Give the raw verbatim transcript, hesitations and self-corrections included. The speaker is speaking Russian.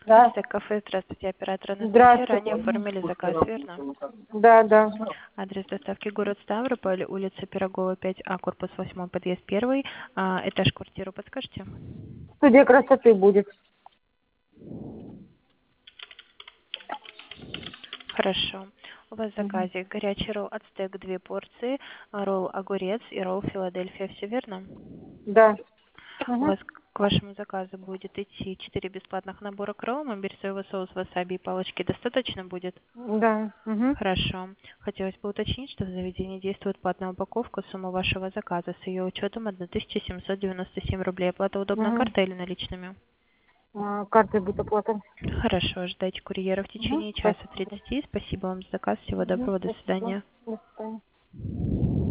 Да. Астек кафе, здравствуйте, оператор Анастасия. Здравствуйте. Ранее оформили заказ, верно? Да, да. Адрес доставки город Ставрополь, улица Пирогова, пять А, корпус восемь, подъезд один, а, этаж квартиру подскажете? Студия красоты будет. Хорошо. У вас в Мгм. заказе горячий ролл ацтек две порции, ролл огурец и ролл Филадельфия, все верно? Да. У Мгм. вас к вашему заказу будет идти четыре бесплатных набора к роллам, имбирь, соевый соус, васаби и палочки достаточно будет? Да. Мгм. Хорошо. Хотелось бы уточнить, что в заведении действует платная упаковка. Сумма вашего заказа с ее учетом тысяча семьсот девяносто семь рублей. Оплата удобна Мгм. картой или наличными? А, картой будет оплата. Хорошо. Ожидайте курьера в Мгм. течение часа Спасибо. тридцати. Спасибо вам за заказ. Всего Мгм. доброго. До Спасибо. свидания. До свидания.